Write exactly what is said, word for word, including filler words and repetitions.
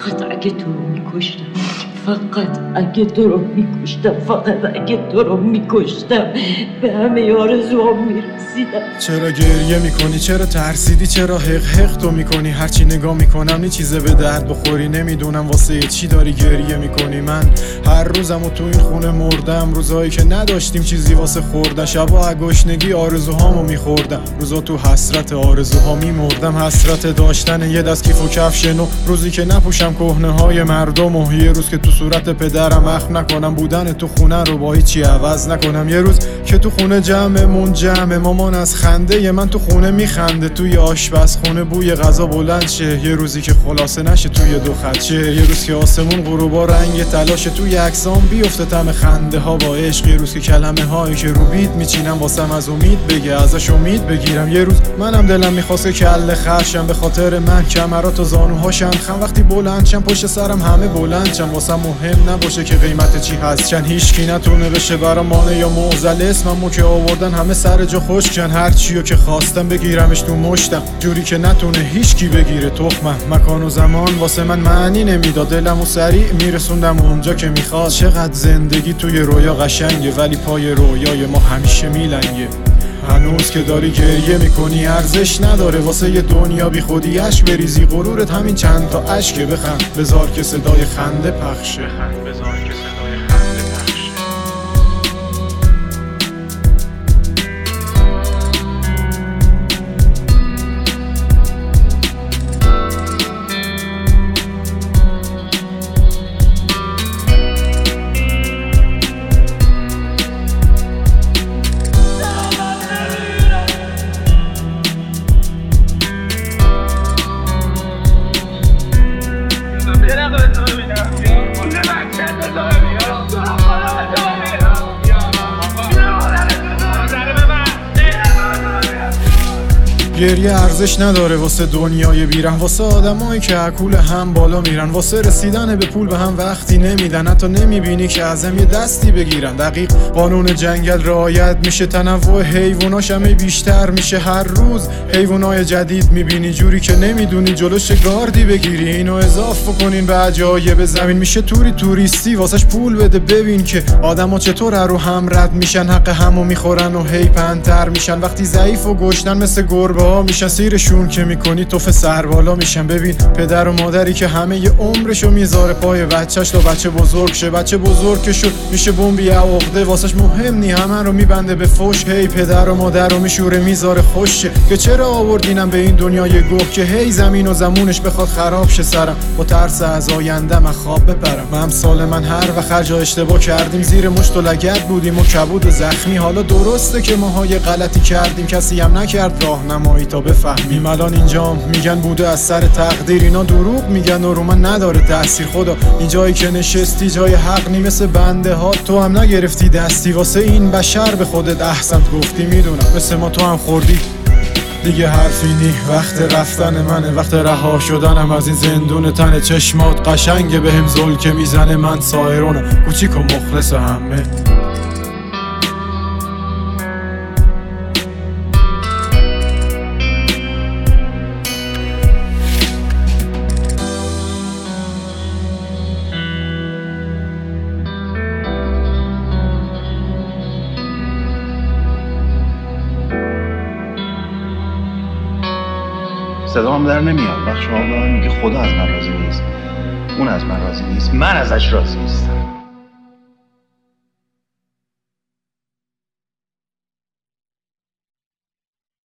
فقط اگه تو رو میکشتم، فقط اگه تو رو میکشتم، فقط اگه تو رو میکشتم به همه آرزوام میرسیدم. چرا گریه میکنی؟ چرا ترسیدی؟ چرا حق حق تو میکنی؟ هرچی نگاه میکنم نی چیزه به درد بخوری. نمیدونم واسه چی داری گریه میکنی. من هر روزم و تو این خونه مردم، روزایی که نداشتیم چیزی واسه خوردن، شبا گشنگی آرزوهامو میخوردم، روزا تو حسرت آرزوها میمردم. حسرت داشتن یه دست کیف و کفش نو، روزی که نپوشم کهنه های مردم، و یه روز که تو صورت پدرم اخم نکنم بودن تو خونه رو با هیچی عوض نکنم. یه روز که تو خونه جمعمون جمع، مامان از خنده من تو خونه میخنده، توی آشپزخونه بوی غذا بلند شه. یه روزی که خلاصه نشه توی دو خط شه. یه روز که آسمون غروبا رنگ تلاشه، توی عکسام بیفته طعم خنده ها با عشق. یه روز که کلمه هایی که رو بیت میچینم واسم از امید بگه، ازش امید بگیرم. یه روز منم دلم میخواست کله خرشم، به خاطر من کمرات و زانوهاشم خم، وقتی بلند شم پشت سرم همه بلند شم، واسم مهم نباشه که قیمت چی هست چن. هیچکی نتونه بشه برام مانع یا معضل، اسممو که آوردن همه سر جا خشکن. هر چیو که خواستم بگیرمش تو مشتم، جوری که نتونه هیچکی بگیره تخمم. مکان و زمان واسه من معنی نمیداد، دلمو سریع میرسوندم اونجا که میخواد. چقدر زندگی توی رویا قشنگه، ولی پای رویای ما همیشه میلنگه. هنوز که داری گریه میکنی ارزش نداره واسه یه دنیا بی خودی اشک بریزی. غرورت همین چند تا اشکه، بخند بذار که صدای خنده پخشه. بذار که صدای خنده پخشه. گریه ارزش نداره واسه دنیای بیرن، واسه آدمایی که عقول هم بالا میرن، واسه رسیدن به پول به هم وقتی نمیدن، حتی نمیبینی که ازم یه دستی بگیرن. دقیق قانون جنگل رعایت میشه، تنوع حیواناش همه بیشتر میشه. هر روز حیوانای جدید میبینی، جوری که نمیدونی جلوش گاردی بگیری. اینو اضافه کنین به عجایب زمین، میشه توری توریستی واسش پول بده. ببین که آدما چطور رو هم رد میشن، حق همو میخورن و هی پنتر میشن. وقتی ضعیف و گشنن مثل گربه میشن، سیرشون که میکنی توف سر بالا میشن. ببین پدر و مادری که همه ی عمرشو میذاره پای بچهش تا بچه بزرگ شه. بچه بزرگ که شد میشه بمبی عقده، واسش مهم نی همه رو میبنده به فوش. هی پدر و مادر رو میشوره میذاره خوشه، که چرا آوردینم به این دنیای گوه، که هی زمین و زمونش بخواد خراب شه سرم. با ترس از آینده من خواب بپرم. من سال من هر وقت هر جا اشتباه کردیم، زیر مشت و لگد بودیم و کبود و زخمی. حالا درسته که ماهای غلطی کردیم، کسی هم نکرد راهنمایی تا بفهمیم. الان اینجام میگن بوده از سر تقدیر، اینا دروغ میگن و رو من نداره تاثیر. خدا این جایی که نشستی جای حق نی، مثل بنده ها تو هم نگرفتی دستی. واسه این بشر به خودت احسنت گفتی، میدونم مثل ما تو هم خوردی. دیگه حرفی نی، وقت رفتن منه، وقت رها شدنم از این زندون تن. چشمات قشنگه بهم زل که میزنه، من سایرونم کوچیک و مخلص همه. صدا هم در نمیاد. وقت شما میگه خدا از من راضی نیست، اون از من راضی نیست، من ازش راضی نیستم.